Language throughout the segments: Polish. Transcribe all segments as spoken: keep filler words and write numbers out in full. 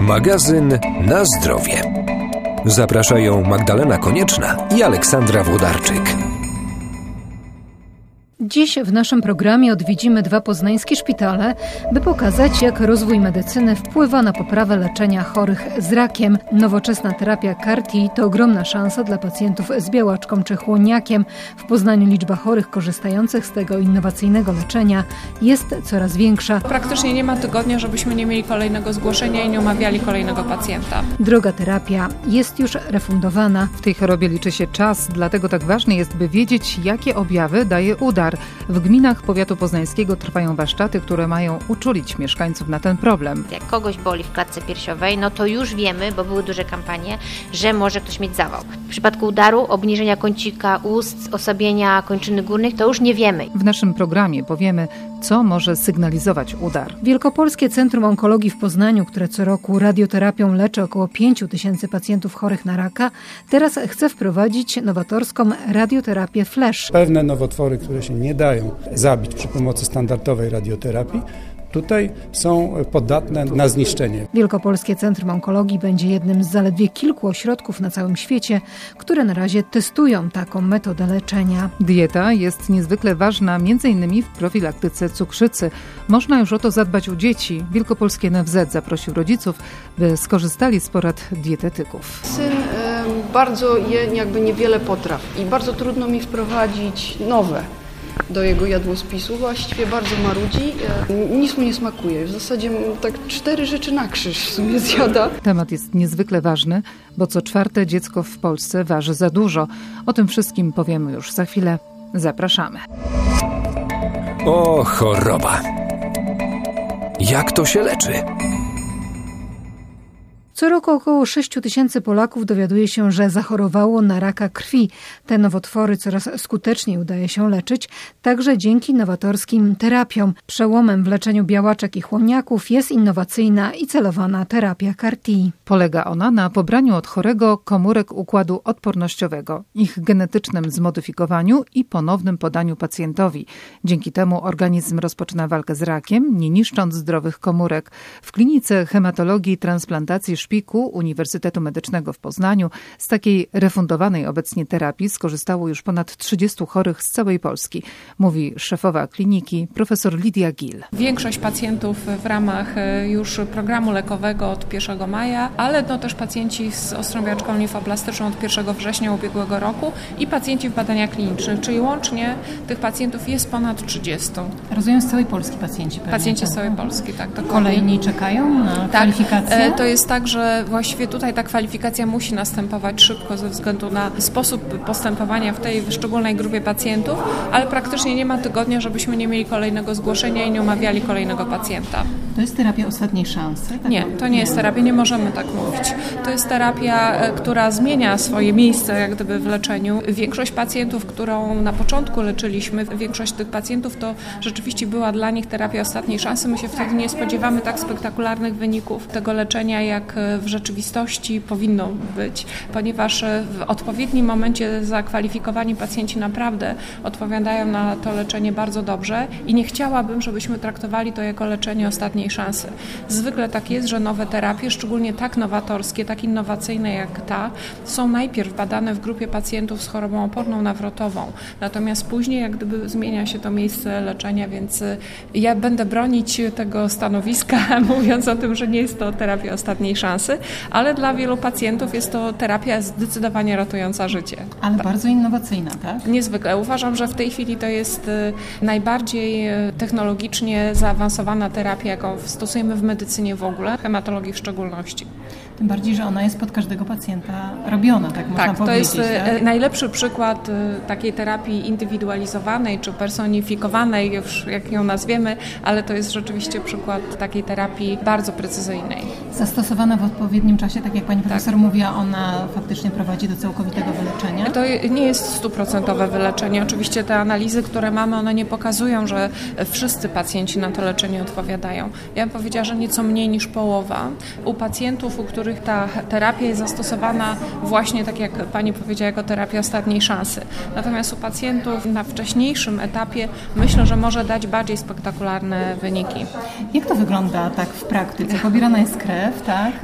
Magazyn Na zdrowie. Zapraszają Magdalena Konieczna i Aleksandra Włodarczyk. Dziś w naszym programie odwiedzimy dwa poznańskie szpitale, by pokazać, jak rozwój medycyny wpływa na poprawę leczenia chorych z rakiem. Nowoczesna terapia C A R T to ogromna szansa dla pacjentów z białaczką czy chłoniakiem. W Poznaniu liczba chorych korzystających z tego innowacyjnego leczenia jest coraz większa. Praktycznie nie ma tygodnia, żebyśmy nie mieli kolejnego zgłoszenia i nie omawiali kolejnego pacjenta. Droga terapia jest już refundowana. W tej chorobie liczy się czas, dlatego tak ważne jest, by wiedzieć, jakie objawy daje udar. W gminach powiatu poznańskiego trwają warsztaty, które mają uczulić mieszkańców na ten problem. Jak kogoś boli w klatce piersiowej, no to już wiemy, bo były duże kampanie, że może ktoś mieć zawał. W przypadku udaru, obniżenia kącika ust, osłabienia kończyny górnych, to już nie wiemy. W naszym programie powiemy, co może sygnalizować udar. Wielkopolskie Centrum Onkologii w Poznaniu, które co roku radioterapią leczy około pięć tysięcy pacjentów chorych na raka, teraz chce wprowadzić nowatorską radioterapię flash. Pewne nowotwory, które się nie dają zabić przy pomocy standardowej radioterapii, tutaj są podatne na zniszczenie. Wielkopolskie Centrum Onkologii będzie jednym z zaledwie kilku ośrodków na całym świecie, które na razie testują taką metodę leczenia. Dieta jest niezwykle ważna, między innymi w profilaktyce cukrzycy. Można już o to zadbać u dzieci. Wielkopolskie N F Z zaprosił rodziców, by skorzystali z porad dietetyków. Syn y, bardzo je jakby niewiele potraw i bardzo trudno mi wprowadzić nowe do jego jadłospisu. Właściwie bardzo marudzi, nic mu nie smakuje. W zasadzie tak cztery rzeczy na krzyż w sumie zjada. Temat jest niezwykle ważny, bo co czwarte dziecko w Polsce waży za dużo. O tym wszystkim powiemy już za chwilę. Zapraszamy. O, choroba. Jak to się leczy? Co roku około sześć tysięcy Polaków dowiaduje się, że zachorowało na raka krwi. Te nowotwory coraz skuteczniej udaje się leczyć, także dzięki nowatorskim terapiom. Przełomem w leczeniu białaczek i chłoniaków jest innowacyjna i celowana terapia C A R T. Polega ona na pobraniu od chorego komórek układu odpornościowego, ich genetycznym zmodyfikowaniu i ponownym podaniu pacjentowi. Dzięki temu organizm rozpoczyna walkę z rakiem, nie niszcząc zdrowych komórek. W klinice hematologii i transplantacji Szpiku Uniwersytetu Medycznego w Poznaniu z takiej refundowanej obecnie terapii skorzystało już ponad trzydziestu chorych z całej Polski, mówi szefowa kliniki profesor Lidia Gil. Większość pacjentów w ramach już programu lekowego od pierwszego maja, ale no też pacjenci z ostrą białaczką limfoblastyczną od pierwszego września ubiegłego roku i pacjenci w badaniach klinicznych, czyli łącznie tych pacjentów jest ponad trzydziestu. Rozumiem, z całej Polski pacjenci. Pewnie. Pacjenci z całej Polski, tak. Kolejni czekają na tak, kwalifikację? To jest tak, że właściwie tutaj ta kwalifikacja musi następować szybko ze względu na sposób postępowania w tej szczególnej grupie pacjentów, ale praktycznie nie ma tygodnia, żebyśmy nie mieli kolejnego zgłoszenia i nie omawiali kolejnego pacjenta. To jest terapia ostatniej szansy? Tak? Nie, to nie jest terapia, nie możemy tak mówić. To jest terapia, która zmienia swoje miejsce jak gdyby w leczeniu. Większość pacjentów, którą na początku leczyliśmy, większość tych pacjentów to rzeczywiście była dla nich terapia ostatniej szansy. My się wtedy nie spodziewamy tak spektakularnych wyników tego leczenia, jak w rzeczywistości powinno być, ponieważ w odpowiednim momencie zakwalifikowani pacjenci naprawdę odpowiadają na to leczenie bardzo dobrze i nie chciałabym, żebyśmy traktowali to jako leczenie ostatniej szansy. Zwykle tak jest, że nowe terapie, szczególnie tak nowatorskie, tak innowacyjne jak ta, są najpierw badane w grupie pacjentów z chorobą oporną nawrotową, natomiast później jak gdyby zmienia się to miejsce leczenia, więc ja będę bronić tego stanowiska, mówiąc o tym, że nie jest to terapia ostatniej szansy, ale dla wielu pacjentów jest to terapia zdecydowanie ratująca życie. Ale tak. Bardzo innowacyjna, tak? Niezwykle. Uważam, że w tej chwili to jest najbardziej technologicznie zaawansowana terapia, jaką stosujemy w medycynie w ogóle, hematologii w szczególności. Tym bardziej, że ona jest pod każdego pacjenta robiona, tak można tak, powiedzieć. To jest tak? najlepszy przykład takiej terapii indywidualizowanej czy personifikowanej, już jak ją nazwiemy, ale to jest rzeczywiście przykład takiej terapii bardzo precyzyjnej. Zastosowana w odpowiednim czasie, tak jak pani profesor tak. mówiła, ona faktycznie prowadzi do całkowitego wyleczenia? To nie jest stuprocentowe wyleczenie. Oczywiście te analizy, które mamy, one nie pokazują, że wszyscy pacjenci na to leczenie odpowiadają. Ja bym powiedziała, że nieco mniej niż połowa. U pacjentów, u których ta terapia jest zastosowana właśnie tak jak pani powiedziała, jako terapia ostatniej szansy. Natomiast u pacjentów na wcześniejszym etapie myślę, że może dać bardziej spektakularne wyniki. Jak to wygląda tak w praktyce? Pobierana jest krew, tak?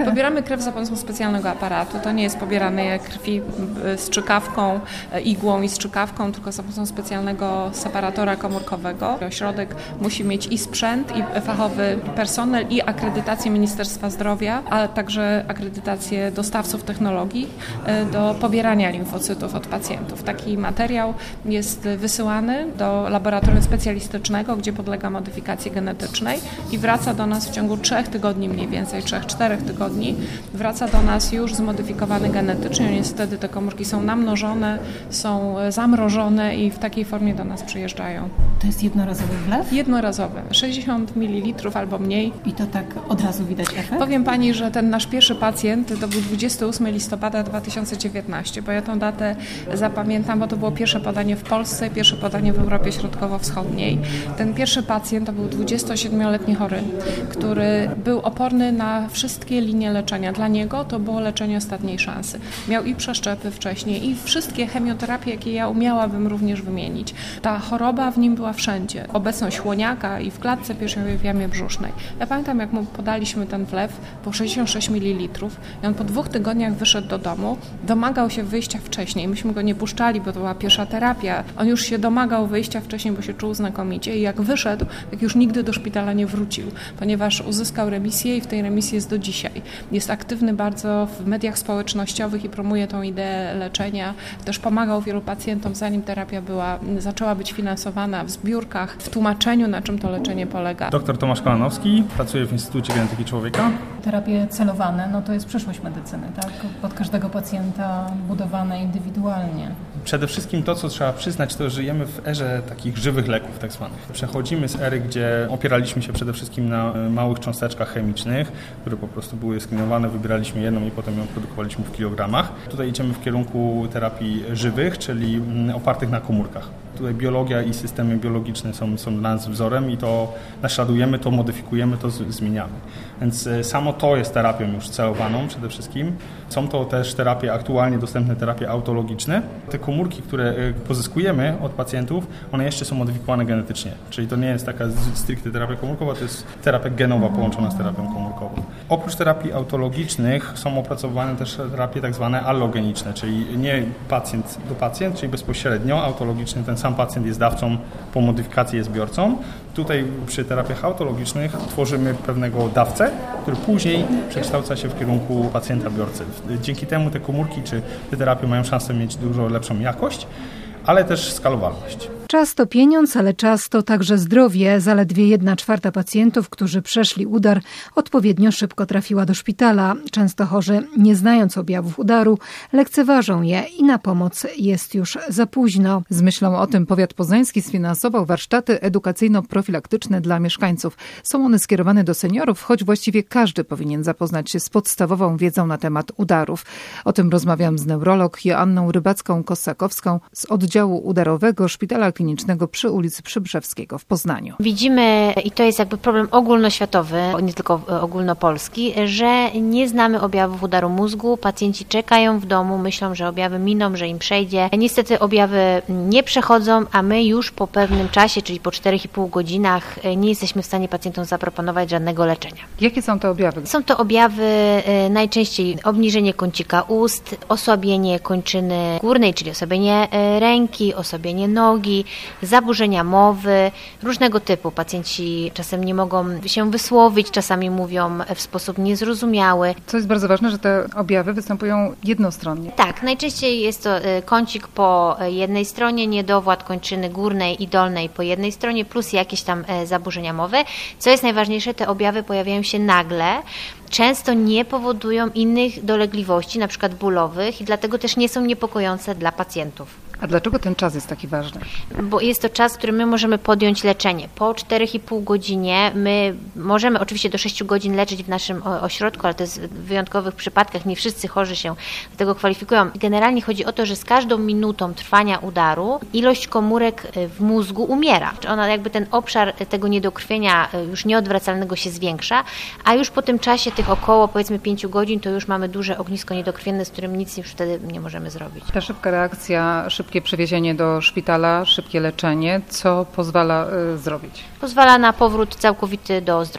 Pobieramy krew za pomocą specjalnego aparatu. To nie jest pobierane jak krwi z strzykawką, igłą i strzykawką, tylko za pomocą specjalnego separatora komórkowego. Ośrodek musi mieć i sprzęt, i fachowy personel, i akredytację Ministerstwa Zdrowia, a także akredytację dostawców technologii do pobierania limfocytów od pacjentów. Taki materiał jest wysyłany do laboratorium specjalistycznego, gdzie podlega modyfikacji genetycznej i wraca do nas w ciągu trzech tygodni mniej więcej, trzech, czterech tygodni. Wraca do nas już zmodyfikowany genetycznie, więc wtedy te komórki są namnożone, są zamrożone i w takiej formie do nas przyjeżdżają. To jest jednorazowy wlew? Jednorazowy, sześćdziesiąt mililitrów albo mniej. I to tak od razu widać efekt? Powiem Pani, że ten nasz pierwszy pacjent to był dwudziestego ósmego listopada dwa tysiące dziewiętnastego, bo ja tą datę zapamiętam, bo to było pierwsze podanie w Polsce, pierwsze podanie w Europie Środkowo-Wschodniej. Ten pierwszy pacjent to był dwudziestosiedmioletni chory, który był oporny na wszystkie linie leczenia. Dla niego to było leczenie ostatniej szansy. Miał i przeszczepy wcześniej, i wszystkie chemioterapie, jakie ja umiałabym również wymienić. Ta choroba w nim była wszędzie. Obecność chłoniaka i w klatce piersiowej, w jamie brzusznej. Ja pamiętam, jak mu podaliśmy ten wlew po sześćdziesiąt sześć mililitrów i on po dwóch tygodniach wyszedł do domu, domagał się wyjścia wcześniej. Myśmy go nie puszczali, bo to była pierwsza terapia. On już się domagał wyjścia wcześniej, bo się czuł znakomicie i jak wyszedł, jak już nigdy do szpitala nie wrócił, ponieważ uzyskał remisję i w tej remisji jest do dzisiaj. Jest aktywny bardzo w mediach społecznościowych i promuje tą ideę leczenia. Też pomagał wielu pacjentom, zanim terapia była, zaczęła być finansowana, w zbiórkach, w tłumaczeniu, na czym to leczenie polega. Doktor Tomasz Kolanowski, pracuję w Instytucie Genetyki Człowieka. Terapie celowane, no to jest przyszłość medycyny, tak? Pod każdego pacjenta budowane indywidualnie. Przede wszystkim to, co trzeba przyznać, to żyjemy w erze takich żywych leków tak zwanych. Przechodzimy z ery, gdzie opieraliśmy się przede wszystkim na małych cząsteczkach chemicznych, które po prostu były skrinowane, wybieraliśmy jedną i potem ją produkowaliśmy w kilogramach. Tutaj idziemy w kierunku terapii żywych, czyli opartych na komórkach. Tutaj biologia i systemy biologiczne są, są dla nas wzorem i to naśladujemy, to modyfikujemy, to z, zmieniamy. Więc samo to jest terapią już celowaną przede wszystkim. Są to też terapie, aktualnie dostępne terapie autologiczne. Te komórki, które pozyskujemy od pacjentów, one jeszcze są modyfikowane genetycznie. Czyli to nie jest taka stricte terapia komórkowa, to jest terapia genowa połączona z terapią komórkową. Oprócz terapii autologicznych są opracowane też terapie tak zwane allogeniczne, czyli nie pacjent do pacjent, czyli bezpośrednio autologiczny, ten sam pacjent jest dawcą, po modyfikacji jest biorcą. Tutaj przy terapiach autologicznych tworzymy pewnego dawcę, który później przekształca się w kierunku pacjenta-biorcy. Dzięki temu te komórki czy te terapie mają szansę mieć dużo lepszą jakość, ale też skalowalność. Czas to pieniądz, ale czas to także zdrowie. Zaledwie jedna czwarta pacjentów, którzy przeszli udar, odpowiednio szybko trafiła do szpitala. Często chorzy, nie znając objawów udaru, lekceważą je i na pomoc jest już za późno. Z myślą o tym powiat poznański sfinansował warsztaty edukacyjno-profilaktyczne dla mieszkańców. Są one skierowane do seniorów, choć właściwie każdy powinien zapoznać się z podstawową wiedzą na temat udarów. O tym rozmawiam z neurolog Joanną Rybacką-Kossakowską z oddziału udarowego Szpitala Klinicznego przy ulicy Przybrzewskiego w Poznaniu. Widzimy, i to jest jakby problem ogólnoświatowy, nie tylko ogólnopolski, że nie znamy objawów udaru mózgu. Pacjenci czekają w domu, myślą, że objawy miną, że im przejdzie. Niestety objawy nie przechodzą, a my już po pewnym czasie, czyli po czterech i pół godzinach, nie jesteśmy w stanie pacjentom zaproponować żadnego leczenia. Jakie są te objawy? Są to objawy najczęściej obniżenie kącika ust, osłabienie kończyny górnej, czyli osłabienie ręki, osłabienie nogi, zaburzenia mowy, różnego typu. Pacjenci czasem nie mogą się wysłowić, czasami mówią w sposób niezrozumiały. Co jest bardzo ważne, że te objawy występują jednostronnie. Tak, najczęściej jest to kącik po jednej stronie, niedowład kończyny górnej i dolnej po jednej stronie, plus jakieś tam zaburzenia mowy. Co jest najważniejsze, te objawy pojawiają się nagle, często nie powodują innych dolegliwości, na przykład bólowych, i dlatego też nie są niepokojące dla pacjentów. A dlaczego ten czas jest taki ważny? Bo jest to czas, w którym my możemy podjąć leczenie. Po czterech i pół godzinie my możemy oczywiście do sześciu godzin leczyć w naszym ośrodku, ale to jest w wyjątkowych przypadkach, nie wszyscy chorzy się do tego kwalifikują. Generalnie chodzi o to, że z każdą minutą trwania udaru ilość komórek w mózgu umiera. Ona jakby ten obszar tego niedokrwienia już nieodwracalnego się zwiększa, a już po tym czasie tych około powiedzmy pięciu godzin to już mamy duże ognisko niedokrwienne, z którym nic już wtedy nie możemy zrobić. Ta szybka reakcja, szybkie przewiezienie do szpitala, szybkie leczenie, co pozwala y, zrobić? Pozwala na powrót całkowity do zdrowia.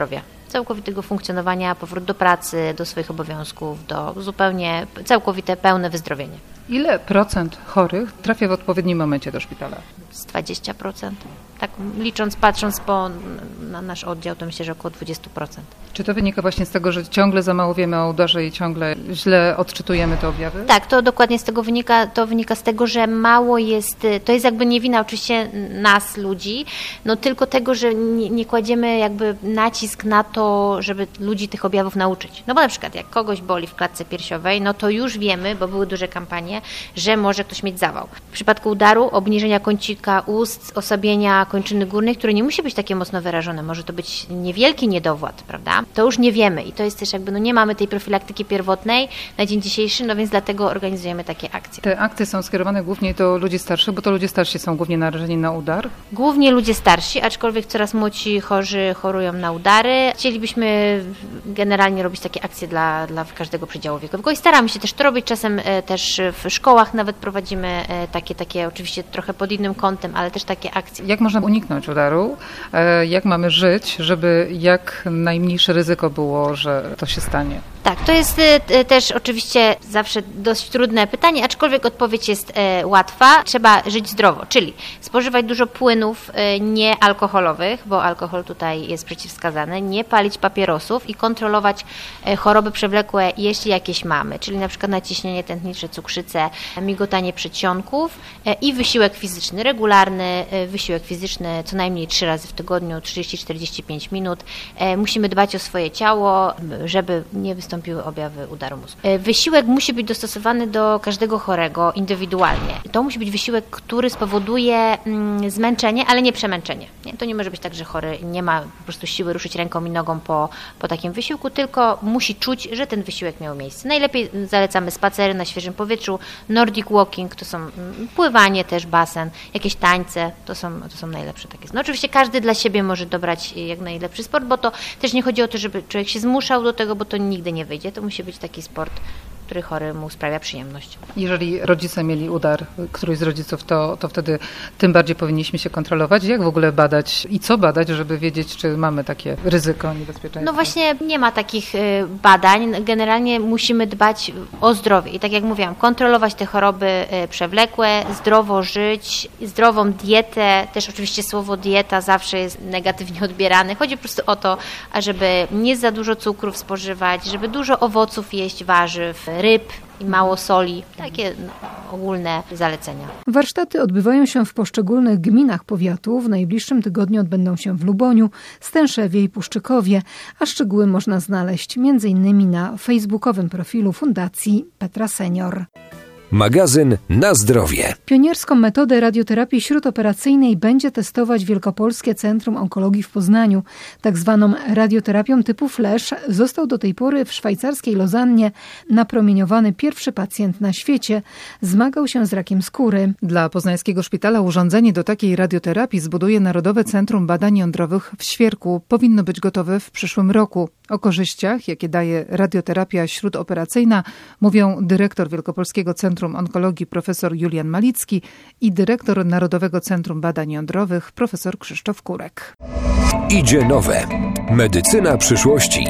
całkowitego funkcjonowania, powrót do pracy, do swoich obowiązków, do zupełnie całkowite, pełne wyzdrowienie. Ile procent chorych trafia w odpowiednim momencie do szpitala? Z dwadzieścia procent. Tak licząc, patrząc po, na nasz oddział, to myślę, że około dwadzieścia procent. Czy to wynika właśnie z tego, że ciągle za mało wiemy o udarze i ciągle źle odczytujemy te objawy? Tak, to dokładnie z tego wynika. To wynika z tego, że mało jest, to jest jakby nie wina oczywiście nas, ludzi, no tylko tego, że nie, nie kładziemy jakby nacisk na to, żeby ludzi tych objawów nauczyć. No bo na przykład jak kogoś boli w klatce piersiowej, no to już wiemy, bo były duże kampanie, że może ktoś mieć zawał. W przypadku udaru obniżenia kącika ust, osłabienia kończyny górnej, które nie musi być takie mocno wyrażone, może to być niewielki niedowład, prawda? To już nie wiemy i to jest też jakby, no nie mamy tej profilaktyki pierwotnej na dzień dzisiejszy, no więc dlatego organizujemy takie akcje. Te akcje są skierowane głównie do ludzi starszych, bo to ludzie starsi są głównie narażeni na udar? Głównie ludzie starsi, aczkolwiek coraz młodsi chorzy chorują na udary. Chcielibyśmy generalnie robić takie akcje dla, dla każdego przedziału wiekowego i staramy się też to robić, czasem e, też w szkołach nawet prowadzimy e, takie, takie oczywiście trochę pod innym kątem, ale też takie akcje. Jak można uniknąć udaru? E, jak mamy żyć, żeby jak najmniejsze ryzyko było, że to się stanie? Tak, to jest e, też oczywiście zawsze dość trudne pytanie, aczkolwiek odpowiedź jest e, łatwa. Trzeba żyć zdrowo, czyli spożywać dużo płynów e, niealkoholowych, bo alkohol tutaj jest przeciwwskazany, nie palić papierosów i kontrolować e, choroby przewlekłe, jeśli jakieś mamy, czyli na przykład naciśnienie tętnicze, cukrzycę, migotanie przedsionków e, i wysiłek fizyczny, regularny e, wysiłek fizyczny co najmniej trzy razy w tygodniu, trzydzieści do czterdziestu pięciu minut. E, musimy dbać o swoje ciało, żeby nie wystąpiły objawy udaru mózgu. E, wysiłek musi być dostosowany do każdego chorego indywidualnie. To musi być wysiłek, który spowoduje mm, zmęczenie, ale nie przemęczenie. Nie? To nie może być tak, że chory nie ma po prostu siły ruszyć ręką i nogą po, po takim wysiłku, tylko musi czuć, że ten wysiłek miał miejsce. Najlepiej zalecamy spacery na świeżym powietrzu, Nordic walking, to są mm, pływanie też, basen, jakieś tańce, to są, to są najlepsze takie. No oczywiście każdy dla siebie może dobrać jak najlepszy sport, bo to też nie chodzi o to, żeby człowiek się zmuszał do tego, bo to nigdy nie wyjdzie. To musi być taki sport, który chory mu sprawia przyjemność. Jeżeli rodzice mieli udar, któryś z rodziców, to, to wtedy tym bardziej powinniśmy się kontrolować. Jak w ogóle badać i co badać, żeby wiedzieć, czy mamy takie ryzyko, niebezpieczeństwo? No właśnie nie ma takich badań. Generalnie musimy dbać o zdrowie. I tak jak mówiłam, kontrolować te choroby przewlekłe, zdrowo żyć, zdrową dietę. Też oczywiście słowo dieta zawsze jest negatywnie odbierane. Chodzi po prostu o to, ażeby nie za dużo cukrów spożywać, żeby dużo owoców jeść, warzyw, ryb i mało soli. Takie no, ogólne zalecenia. Warsztaty odbywają się w poszczególnych gminach powiatu. W najbliższym tygodniu odbędą się w Luboniu, Stęszewie i Puszczykowie, a szczegóły można znaleźć między innymi na facebookowym profilu Fundacji Petra Senior. Magazyn Na Zdrowie. Pionierską metodę radioterapii śródoperacyjnej będzie testować Wielkopolskie Centrum Onkologii w Poznaniu. Tak zwaną radioterapią typu flash został do tej pory w szwajcarskiej Lozannie napromieniowany pierwszy pacjent na świecie. Zmagał się z rakiem skóry. Dla poznańskiego szpitala urządzenie do takiej radioterapii zbuduje Narodowe Centrum Badań Jądrowych w Świerku. Powinno być gotowe w przyszłym roku. O korzyściach, jakie daje radioterapia śródoperacyjna, mówią dyrektor Wielkopolskiego Centrum Onkologii profesor Julian Malicki i dyrektor Narodowego Centrum Badań Jądrowych profesor Krzysztof Kurek. Idzie nowe. Medycyna przyszłości.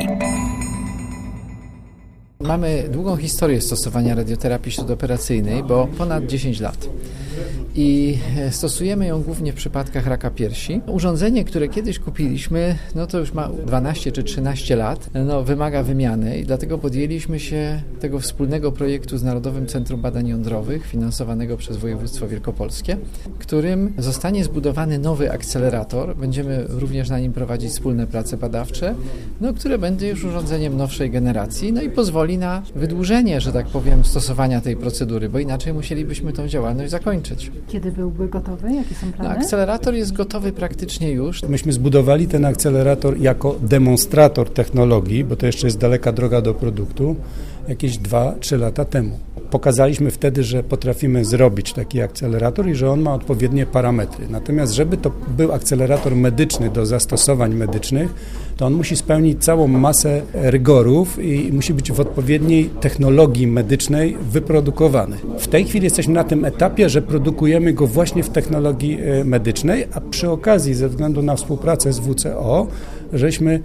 Mamy długą historię stosowania radioterapii śródoperacyjnej, bo ponad dziesięć lat. I stosujemy ją głównie w przypadkach raka piersi. Urządzenie, które kiedyś kupiliśmy, no to już ma dwanaście czy trzynaście lat, no wymaga wymiany i dlatego podjęliśmy się tego wspólnego projektu z Narodowym Centrum Badań Jądrowych, finansowanego przez województwo wielkopolskie, którym zostanie zbudowany nowy akcelerator. Będziemy również na nim prowadzić wspólne prace badawcze, no, które będzie już urządzeniem nowszej generacji, no i pozwoli na wydłużenie, że tak powiem, stosowania tej procedury, bo inaczej musielibyśmy tą działalność zakończyć. Kiedy byłby gotowy? Jakie są plany? No, akcelerator jest gotowy praktycznie już. Myśmy zbudowali ten akcelerator jako demonstrator technologii, bo to jeszcze jest daleka droga do produktu, jakieś dwa trzy lata temu. Pokazaliśmy wtedy, że potrafimy zrobić taki akcelerator i że on ma odpowiednie parametry. Natomiast żeby to był akcelerator medyczny do zastosowań medycznych, to on musi spełnić całą masę rygorów i musi być w odpowiedniej technologii medycznej wyprodukowany. W tej chwili jesteśmy na tym etapie, że produkujemy go właśnie w technologii medycznej, a przy okazji ze względu na współpracę z W C O, żeśmy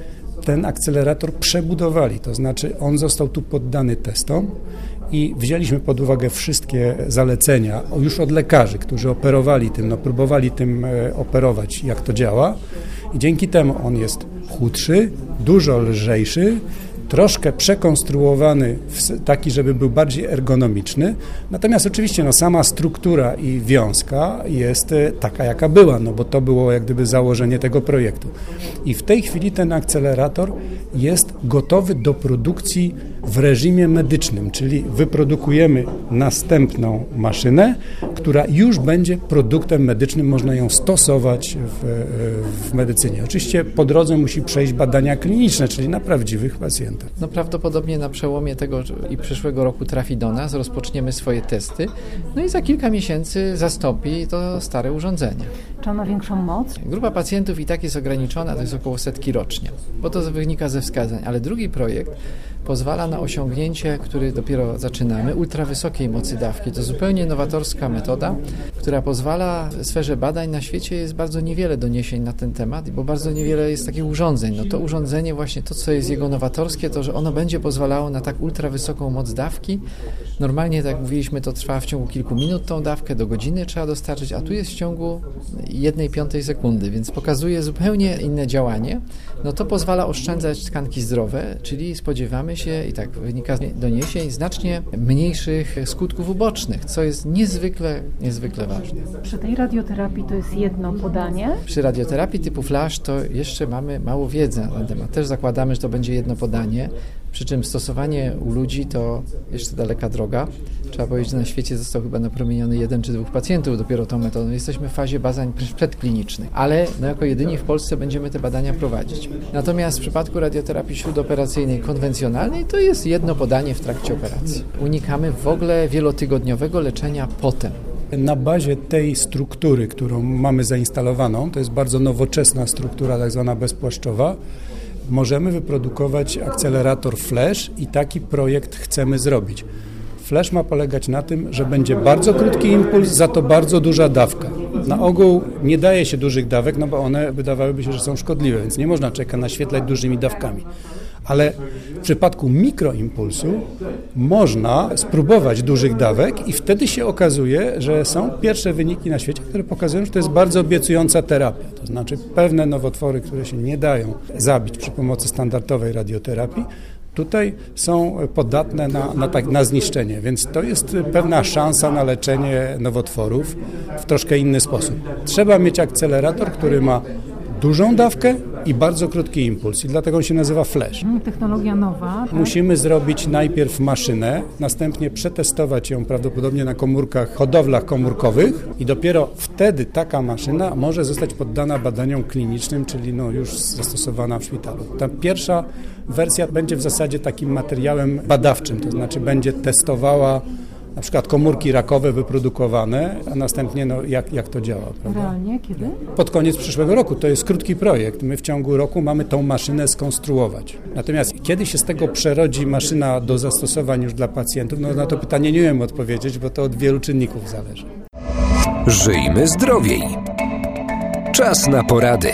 ten akcelerator przebudowali, to znaczy on został tu poddany testom i wzięliśmy pod uwagę wszystkie zalecenia już od lekarzy, którzy operowali tym, no próbowali tym operować, jak to działa i dzięki temu on jest chudszy, dużo lżejszy, troszkę przekonstruowany taki, żeby był bardziej ergonomiczny, natomiast oczywiście no, sama struktura i wiązka jest taka, jaka była, no bo to było jak gdyby założenie tego projektu. I w tej chwili ten akcelerator jest gotowy do produkcji w reżimie medycznym, czyli wyprodukujemy następną maszynę, która już będzie produktem medycznym, można ją stosować w, w medycynie. Oczywiście po drodze musi przejść badania kliniczne, czyli na prawdziwych pacjentach. No prawdopodobnie na przełomie tego i przyszłego roku trafi do nas, rozpoczniemy swoje testy, no i za kilka miesięcy zastąpi to stare urządzenie. Czy on ma większą moc? Grupa pacjentów i tak jest ograniczona, to jest około setki rocznie, bo to wynika ze wskazań, ale drugi projekt pozwala na osiągnięcie, który dopiero zaczynamy, ultrawysokiej mocy dawki. To zupełnie nowatorska metoda, która pozwala w sferze badań na świecie jest bardzo niewiele doniesień na ten temat, bo bardzo niewiele jest takich urządzeń. No to urządzenie właśnie to, co jest jego nowatorskie, to, że ono będzie pozwalało na tak ultrawysoką moc dawki. Normalnie, tak jak mówiliśmy, to trwa w ciągu kilku minut tą dawkę, do godziny trzeba dostarczyć, a tu jest w ciągu jednej piątej sekundy, więc pokazuje zupełnie inne działanie. No to pozwala oszczędzać tkanki zdrowe, czyli spodziewamy się, i tak wynika z doniesień, znacznie mniejszych skutków ubocznych, co jest niezwykle, niezwykle ważne. Przy tej radioterapii to jest jedno podanie? Przy radioterapii typu flash to jeszcze mamy mało wiedzy na ten temat. Też zakładamy, że to będzie jedno podanie, przy czym stosowanie u ludzi to jeszcze daleka droga. Trzeba powiedzieć, że na świecie został chyba napromieniony jeden czy dwóch pacjentów dopiero tą metodą. Jesteśmy w fazie badań przedklinicznych, ale no jako jedyni w Polsce będziemy te badania prowadzić. Natomiast w przypadku radioterapii śródoperacyjnej konwencjonalnej to jest jedno podanie w trakcie operacji. Unikamy w ogóle wielotygodniowego leczenia potem. Na bazie tej struktury, którą mamy zainstalowaną, to jest bardzo nowoczesna struktura, tak zwana bezpłaszczowa, możemy wyprodukować akcelerator flash i taki projekt chcemy zrobić. Flash ma polegać na tym, że będzie bardzo krótki impuls, za to bardzo duża dawka. Na ogół nie daje się dużych dawek, no bo one wydawałyby się, że są szkodliwe, więc nie można człowieka naświetlać dużymi dawkami. Ale w przypadku mikroimpulsu można spróbować dużych dawek i wtedy się okazuje, że są pierwsze wyniki na świecie, które pokazują, że to jest bardzo obiecująca terapia. To znaczy pewne nowotwory, które się nie dają zabić przy pomocy standardowej radioterapii, tutaj są podatne na, na, tak, na zniszczenie, więc to jest pewna szansa na leczenie nowotworów w troszkę inny sposób. Trzeba mieć akcelerator, który ma dużą dawkę i bardzo krótki impuls i dlatego on się nazywa flash. Technologia nowa. Tak? Musimy zrobić najpierw maszynę, następnie przetestować ją prawdopodobnie na komórkach, hodowlach komórkowych i dopiero wtedy taka maszyna może zostać poddana badaniom klinicznym, czyli no już zastosowana w szpitalu. Ta pierwsza wersja będzie w zasadzie takim materiałem badawczym, to znaczy będzie testowała na przykład komórki rakowe wyprodukowane, a następnie no, jak, jak to działa. Prawda? Realnie? Kiedy? Pod koniec przyszłego roku. To jest krótki projekt. My w ciągu roku mamy tą maszynę skonstruować. Natomiast kiedy się z tego przerodzi maszyna do zastosowań już dla pacjentów, no na to pytanie nie wiem odpowiedzieć, bo to od wielu czynników zależy. Żyjmy zdrowiej. Czas na porady.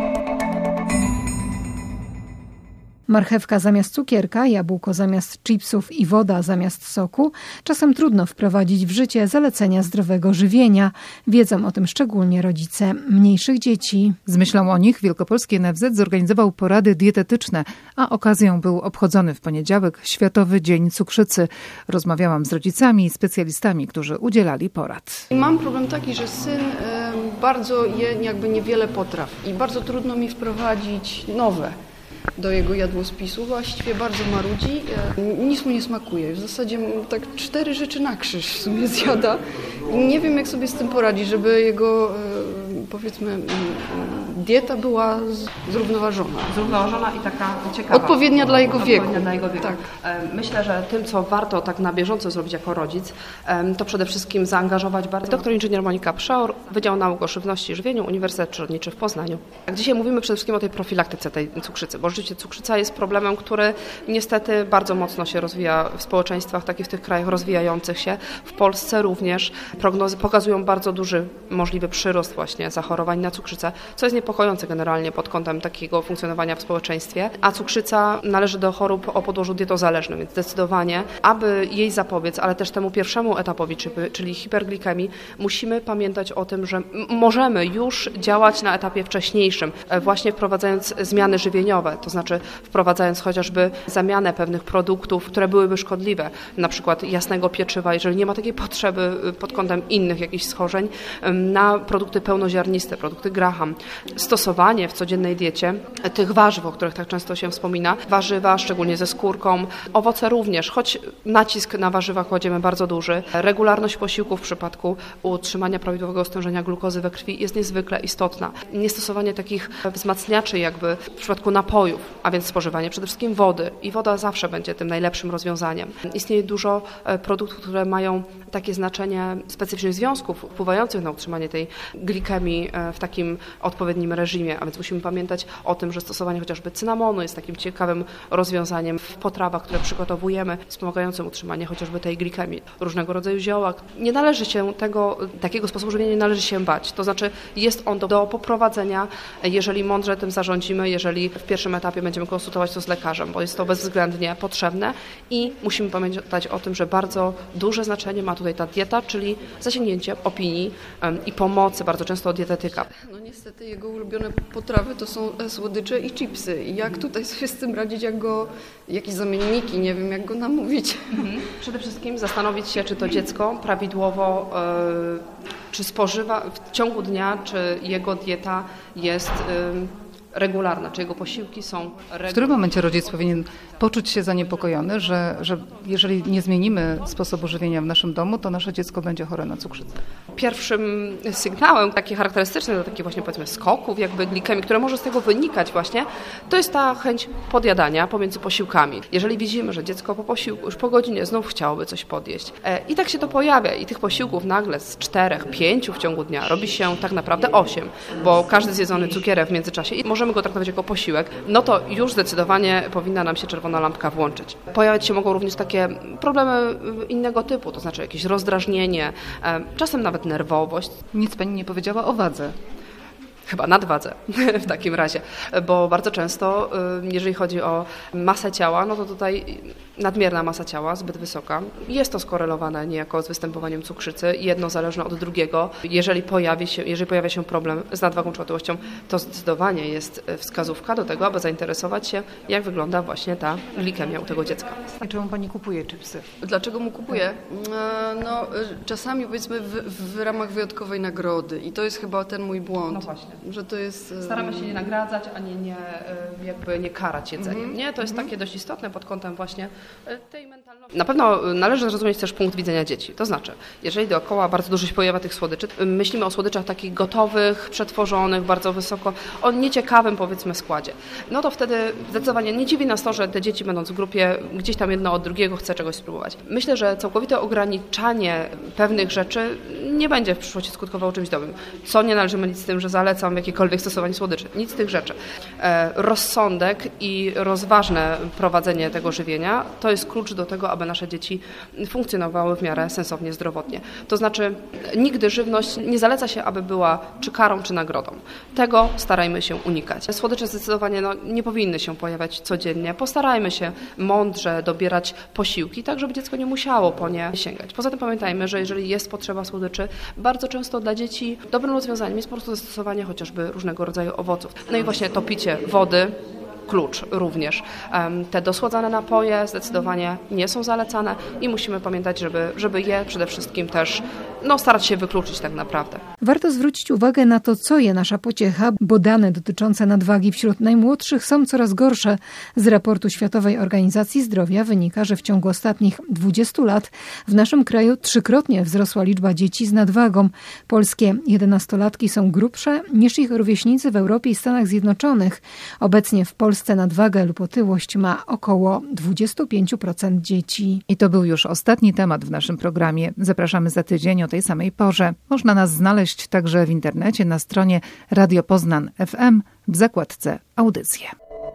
Marchewka zamiast cukierka, jabłko zamiast chipsów i woda zamiast soku. Czasem trudno wprowadzić w życie zalecenia zdrowego żywienia. Wiedzą o tym szczególnie rodzice mniejszych dzieci. Z myślą o nich Wielkopolski N F Z zorganizował porady dietetyczne, a okazją był obchodzony w poniedziałek Światowy Dzień Cukrzycy. Rozmawiałam z rodzicami i specjalistami, którzy udzielali porad. Mam problem taki, że syn bardzo je jakby niewiele potraw i bardzo trudno mi wprowadzić nowe do jego jadłospisu. Właściwie bardzo marudzi, nic mu nie smakuje. W zasadzie tak cztery rzeczy na krzyż w sumie zjada. Nie wiem, jak sobie z tym poradzić, żeby jego, powiedzmy, dieta była zrównoważona. Zrównoważona i taka ciekawa. Odpowiednia dla jego wieku. Dla jego wieku. Tak. Myślę, że tym, co warto tak na bieżąco zrobić jako rodzic, to przede wszystkim zaangażować bardzo doktor inżynier Monika Przeor, Wydział Nauk o Żywności i Żywieniu, Uniwersytet Przyrodniczy w Poznaniu. Dzisiaj mówimy przede wszystkim o tej profilaktyce tej cukrzycy, bo rzeczywiście cukrzyca jest problemem, który niestety bardzo mocno się rozwija w społeczeństwach, takich w tych krajach rozwijających się. W Polsce również prognozy pokazują bardzo duży możliwy przyrost właśnie zachorowań na cukrzycę, co jest niepokojące. niepokojące generalnie pod kątem takiego funkcjonowania w społeczeństwie, a cukrzyca należy do chorób o podłożu dietozależnym, więc zdecydowanie, aby jej zapobiec, ale też temu pierwszemu etapowi, czyli hiperglikemii, musimy pamiętać o tym, że możemy już działać na etapie wcześniejszym, właśnie wprowadzając zmiany żywieniowe, to znaczy wprowadzając chociażby zamianę pewnych produktów, które byłyby szkodliwe, na przykład jasnego pieczywa, jeżeli nie ma takiej potrzeby pod kątem innych jakichś schorzeń, na produkty pełnoziarniste, produkty Graham. Stosowanie w codziennej diecie tych warzyw, o których tak często się wspomina, warzywa, szczególnie ze skórką, owoce również, choć nacisk na warzywa kładziemy bardzo duży. Regularność posiłków w przypadku utrzymania prawidłowego stężenia glukozy we krwi jest niezwykle istotna. Niestosowanie takich wzmacniaczy jakby w przypadku napojów, a więc spożywanie przede wszystkim wody i woda zawsze będzie tym najlepszym rozwiązaniem. Istnieje dużo produktów, które mają takie znaczenie specyficznych związków wpływających na utrzymanie tej glikemii w takim odpowiednim reżimie, a więc musimy pamiętać o tym, że stosowanie chociażby cynamonu jest takim ciekawym rozwiązaniem w potrawach, które przygotowujemy, wspomagającym utrzymanie chociażby tej glikemii. Różnego rodzaju zioła. Nie należy się tego, takiego sposobu żywienia nie należy się bać. To znaczy jest on do, do poprowadzenia, jeżeli mądrze tym zarządzimy, jeżeli w pierwszym etapie będziemy konsultować to z lekarzem, bo jest to bezwzględnie potrzebne i musimy pamiętać o tym, że bardzo duże znaczenie ma tutaj ta dieta, czyli zasięgnięcie opinii um, i pomocy bardzo często od dietetyka. No niestety jego ulubione potrawy to są słodycze i chipsy. I jak tutaj sobie z tym radzić, jak go, jakieś zamienniki, nie wiem jak go namówić. Mhm. Przede wszystkim zastanowić się, czy to dziecko prawidłowo, yy, czy spożywa w ciągu dnia, czy jego dieta jest yy, regularna, czy jego posiłki są regularne. W którym momencie rodzic powinien poczuć się zaniepokojony, że, że jeżeli nie zmienimy sposobu żywienia w naszym domu, to nasze dziecko będzie chore na cukrzycę? Pierwszym sygnałem, taki charakterystyczny do takich właśnie powiedzmy skoków, jakby glikemii, które może z tego wynikać właśnie, to jest ta chęć podjadania pomiędzy posiłkami. Jeżeli widzimy, że dziecko po posiłku już po godzinie znów chciałoby coś podjeść i tak się to pojawia i tych posiłków nagle z czterech, pięciu w ciągu dnia robi się tak naprawdę osiem, bo każdy zjedzony cukierek w międzyczasie i możemy go traktować jako posiłek, no to już zdecydowanie powinna nam się czerwona lampka włączyć. Pojawiać się mogą również takie problemy innego typu, to znaczy jakieś rozdrażnienie, czasem nawet nerwowość. Nic pani nie powiedziała o wadze. Chyba nadwadze w takim razie, bo bardzo często, jeżeli chodzi o masę ciała, no to tutaj nadmierna masa ciała, zbyt wysoka, jest to skorelowane niejako z występowaniem cukrzycy, jedno zależne od drugiego. Jeżeli pojawi się, jeżeli pojawia się problem z nadwagą czy otyłością, to zdecydowanie jest wskazówka do tego, aby zainteresować się, jak wygląda właśnie ta glikemia u tego dziecka. A czemu pani kupuje chipsy? Dlaczego mu kupuję? No, czasami powiedzmy w, w ramach wyjątkowej nagrody i to jest chyba ten mój błąd. No właśnie. Że to jest... Staramy się nie nagradzać, ani nie, jakby nie karać jedzeniem. Mm-hmm. Nie? To jest mm-hmm. takie dość istotne pod kątem właśnie tej mentalności. Na pewno należy zrozumieć też punkt widzenia dzieci. To znaczy, jeżeli dookoła bardzo dużo się pojawia tych słodyczy, myślimy o słodyczach takich gotowych, przetworzonych, bardzo wysoko, o nieciekawym powiedzmy składzie. No to wtedy zdecydowanie nie dziwi nas to, że te dzieci będąc w grupie gdzieś tam jedno od drugiego chce czegoś spróbować. Myślę, że całkowite ograniczanie pewnych rzeczy nie będzie w przyszłości skutkowało czymś dobrym. Co nie należy mylić z tym, że zalecam jakiekolwiek stosowanie słodyczy. Nic z tych rzeczy. E, rozsądek i rozważne prowadzenie tego żywienia to jest klucz do tego, aby nasze dzieci funkcjonowały w miarę sensownie, zdrowotnie. To znaczy nigdy żywność nie zaleca się, aby była czy karą, czy nagrodą. Tego starajmy się unikać. Słodycze zdecydowanie no, nie powinny się pojawiać codziennie. Postarajmy się mądrze dobierać posiłki, tak żeby dziecko nie musiało po nie sięgać. Poza tym pamiętajmy, że jeżeli jest potrzeba słodyczy, bardzo często dla dzieci dobrym rozwiązaniem jest po prostu zastosowanie chociażby różnego rodzaju owoców. No i właśnie to picie wody, klucz również. Te dosłodzane napoje zdecydowanie nie są zalecane i musimy pamiętać, żeby, żeby je przede wszystkim też no, starać się wykluczyć tak naprawdę. Warto zwrócić uwagę na to, co je nasza pociecha, bo dane dotyczące nadwagi wśród najmłodszych są coraz gorsze. Z raportu Światowej Organizacji Zdrowia wynika, że w ciągu ostatnich dwudziestu lat w naszym kraju trzykrotnie wzrosła liczba dzieci z nadwagą. Polskie jedenastolatki są grubsze niż ich rówieśnicy w Europie i Stanach Zjednoczonych. Obecnie w Polsce nadwagę lub otyłość ma około dwadzieścia pięć procent dzieci. I to był już ostatni temat w naszym programie. Zapraszamy za tydzień o tej samej porze. Można nas znaleźć także w internecie na stronie Radio Poznań F M w zakładce Audycje.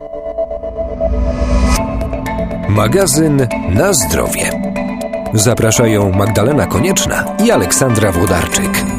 Magazyn Na zdrowie. Zapraszają Magdalena Konieczna i Aleksandra Włodarczyk.